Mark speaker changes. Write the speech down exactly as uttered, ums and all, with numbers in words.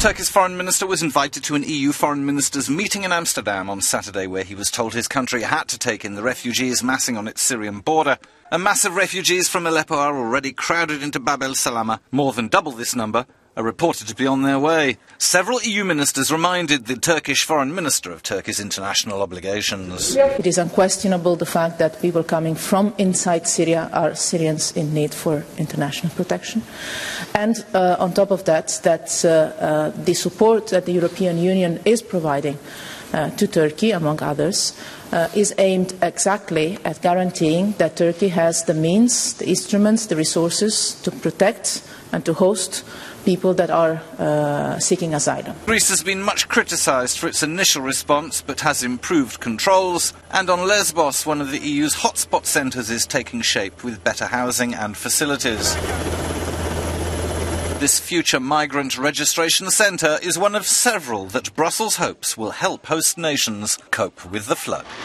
Speaker 1: Turkey's foreign minister was invited to an E U foreign ministers' meeting in Amsterdam on Saturday, where he was told his country had to take in the refugees massing on its Syrian border. A mass of refugees from Aleppo are already crowded into Bab el Salama. More than double this number are reported to be on their way. Several E U ministers reminded the Turkish foreign minister of Turkey's international obligations.
Speaker 2: It is unquestionable the fact that people coming from inside Syria are Syrians in need for international protection. And uh, on top of that, that uh, uh, the support that the European Union is providing uh, to Turkey, among others, uh, is aimed exactly at guaranteeing that Turkey has the means, the instruments, the resources to protect and to host people that are uh, seeking asylum.
Speaker 1: Greece has been much criticised for its initial response, but has improved controls. And on Lesbos, one of the E U's hotspot centres is taking shape with better housing and facilities. This future migrant registration centre is one of several that Brussels hopes will help host nations cope with the flood.